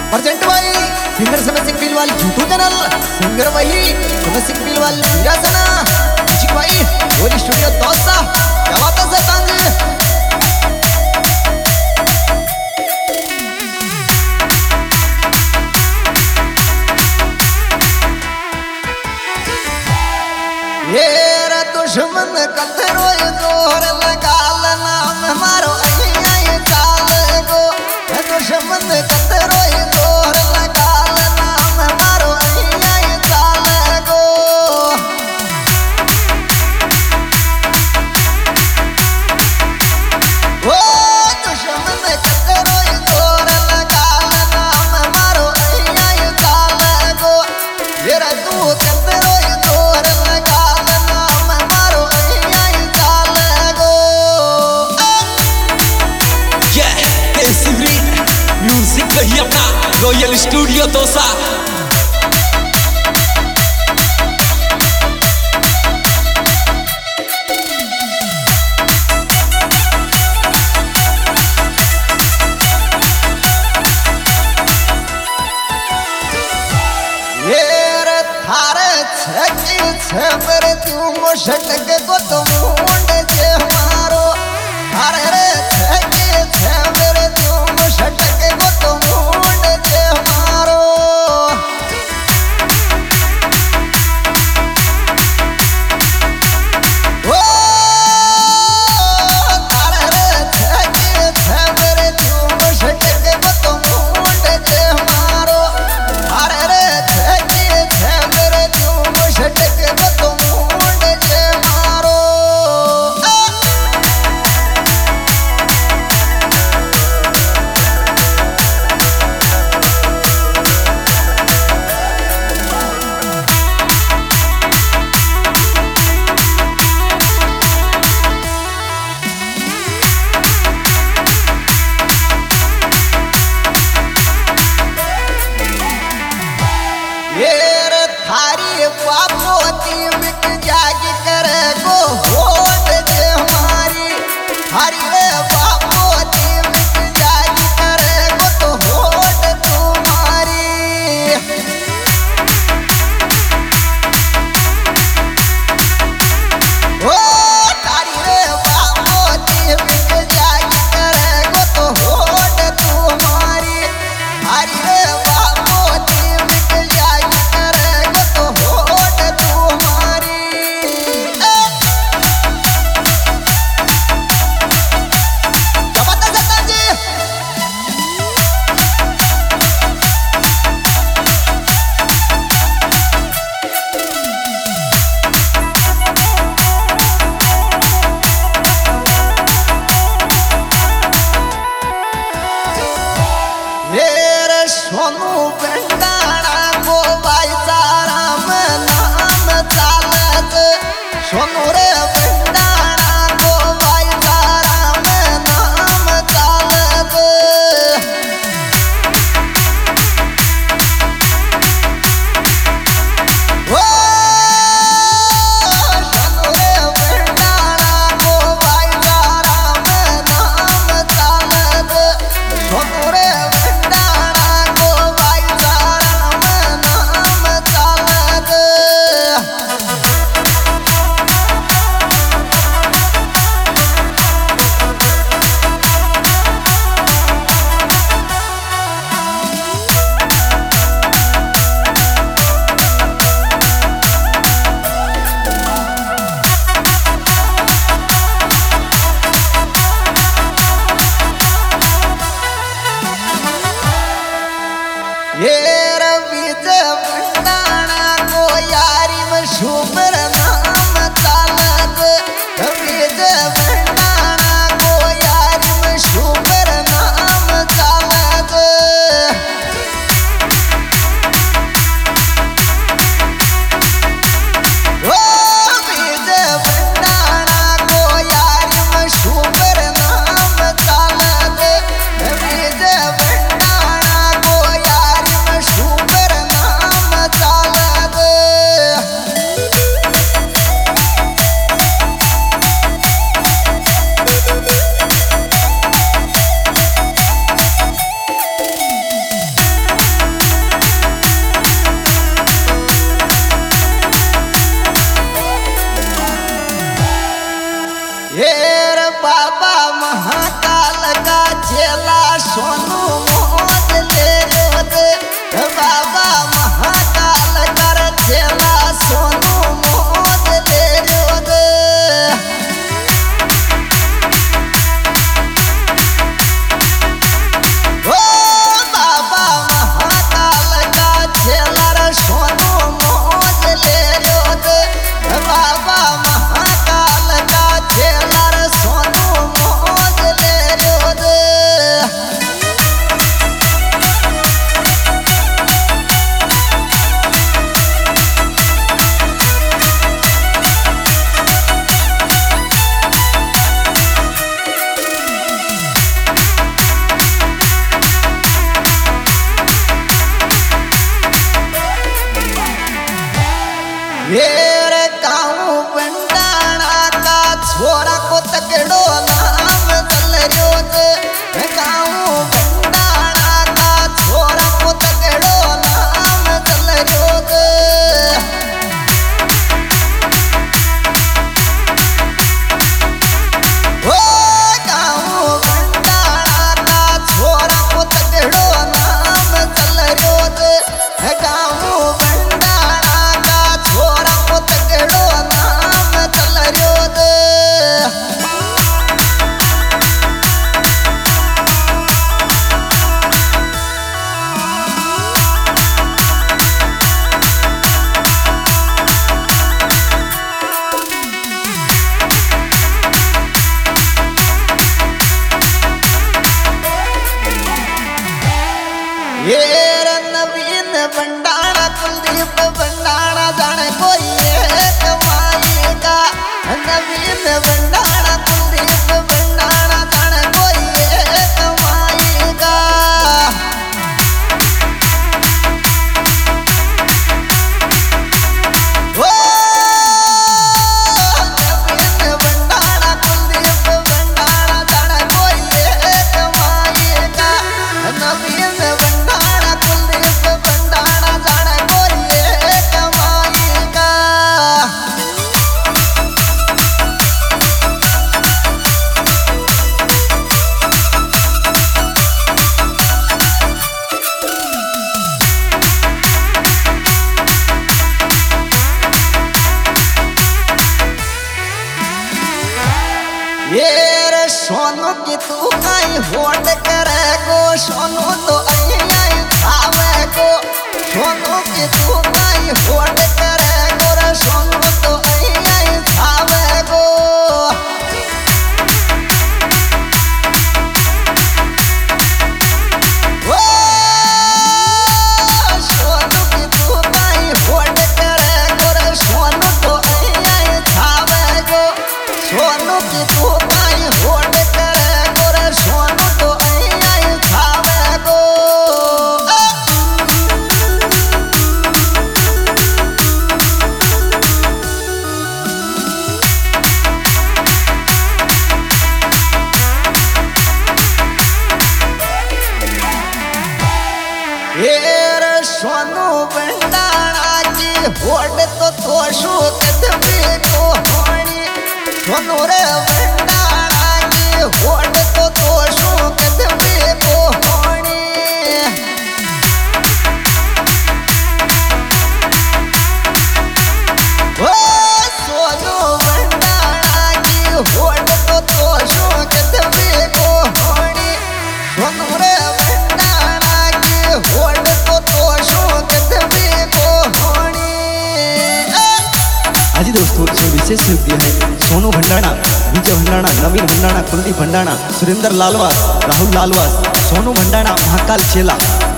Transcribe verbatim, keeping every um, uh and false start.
Urgent भाई singer Samay Singh Bilwal YouTube channel singer वही समय सिंह बिलवाल विरासना जी भाई वो स्टूडियो दोस्ता क्या बात है सतांग ये रे दुश्मन कतरो जोर लगा नाम मारो आई चाल गो दुश्मन कतरो जोर लगा नाम मारो आई चाल गो ओ दुश्मन कतरो जोर लगा नाम मारो आई चाल गो ये रे तू कतरो जोर लगा नाम मारो आई चाल गो म्यूजिक कही अपना रॉयल स्टूडियो दोसा ये थारे छकी छबर तू मुशक को तो मुंड जे मारो थारे रे छकी छबर तू मुशक को तो मुंड जे मारो ओ थारे रे छकी छबर तू मुशक को तो मुंड जे मारो थारे रे छकी छबर तू मुशक को तो मुंड जे मारो ये रे थारी बापोती मिट जागी करे गो होट जे हमारी थारी रे बापोती मिट जागी करे गो तो होट तुम्हारी ओ थारी रे बापोती मिट जागी करे गो तो होट तुम्हारी थारी रे बापोती मिट जागी करे गो तो होट तुम्हारी क्या बात है सत्ता जी मेरे सोनू बेंडाना को भाई सारा में नाम चालत सोनू रे बेंडाना को भाई सारा में नाम चालत ओ सोनू रे बेंडाना को भाई सारा में नाम चालत सोनू रे बेंडाना को भाई सारा में नाम चालत ये रवि भंडाना को यारी में शुभर नाम चालत रवि भंडाना को यारी में शुभर नाम चालत ओ रवि भंडाना को यारी में शुभर नाम चालत रवि भंडाना को यारी में शुभर नाम चालत ये रे नवीन भंडारा कुलदीप भंडारा जाने कोई एक माएगा नवीन भंडारा कुलदीप भंडारा जाने कोई एक माएगा ओ नवीन भंडारा कुलदीप भंडारा जाने कोई एक माएगा नवीन भंडारा कुलदीप भंडारा जाने कोई एक माएगा ये रे सोनू की तू काई होट करे गो सोनू तो आई आई खावे गो सोनू की तू काई होट करे गो रे सोनू तो आई आई खावे गो ओ सोनू की तू काई होट करे गो रे सोनू तो आई आई खावे गो सोनू की तू काई होट करे गो रे सोनू तो आई आई खावे गो ये रे सोनू भंडारा की होट तो तोशू कदबी को होनी सोनू रे भंडारा की होट तो तोशू कदबी को होनी ओ सोनू भंडारा की होट तो तोशू कदबी को होनी सोनू रे भंडारा की होट तो तोशू कदबी को होनी हाजी दोस्तों इसमें विशेष योग्य है सोनू भंडारा, विजय भंडारा, नवीन भंडारा, कुलदीप भंडारा, सुरेंद्र लालवास, राहुल लालवास, सोनू भंडारा, महाकाल चेला।